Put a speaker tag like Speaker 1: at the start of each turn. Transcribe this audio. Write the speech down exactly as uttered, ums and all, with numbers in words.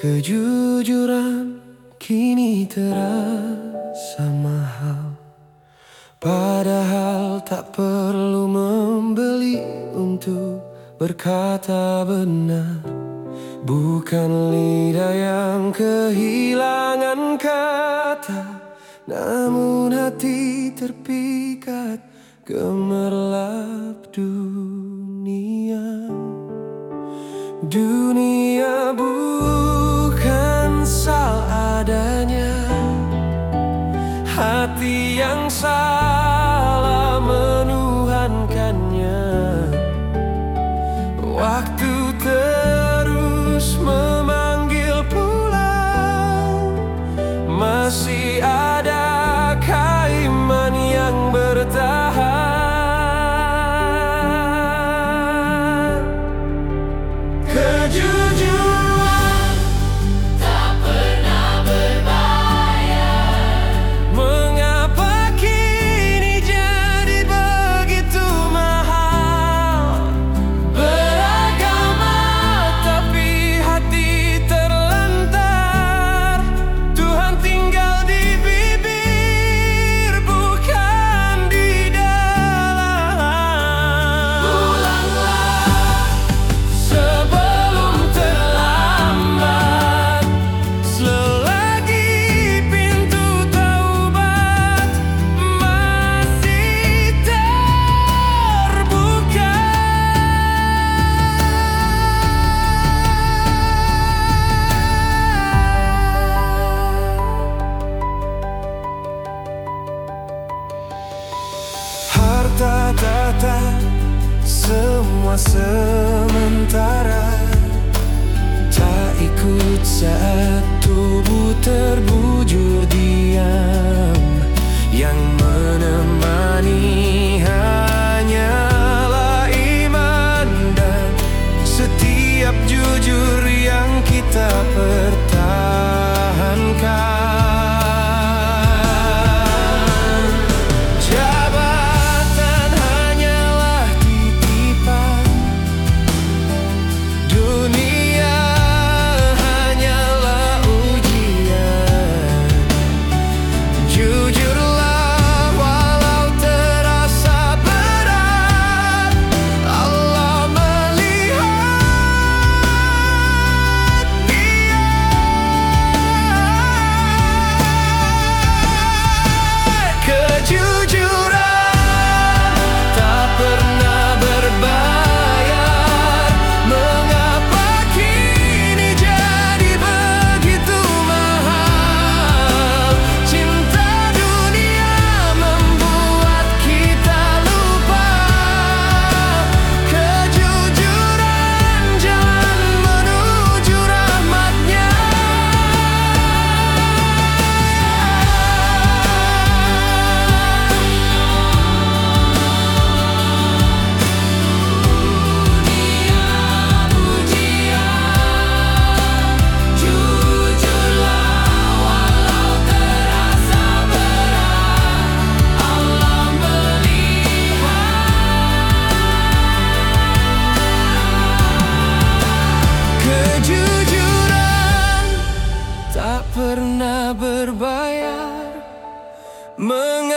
Speaker 1: Kejujuran kini terasa mahal, padahal tak perlu membeli untuk berkata benar. Bukan lidah yang kehilangan kata, namun hati terpikat gemerlap dunia. Dunia bukan seadanya, hati yang salah menuhankannya. Waktu terus memanggil pulang, masih adakah iman yang bertahan? Kejujuran
Speaker 2: tak pernah berbayar.
Speaker 1: mengapa kini jadi begitu mahal? Beragama tapi hati terlantar. Tuhan tinggal di bibir, bukan di dalam. Pulanglah sebelum terlambat, selagi pintu taubat masih terbuka. Harta tahta semua sementara, tak ikut saat tubuh terbujur diam. Yang menemani hanyalah iman dan setiap jujur yang kita pertahankan. Jabatan hanyalah titipan, dunia hanyalah ujian. Jujurlah walau terasa berat, Allah melihat dia. Kejujuran tak pernah berbayar. Mengapa kini jadi begitu mahal? Cinta dunia membuat kita lupa. Kejujuran jalan menuju rahmatnya.
Speaker 2: Jujurlah walau terasa berat, Allah melihat.
Speaker 1: Kejujuran tak pernah berbayar. Mengapa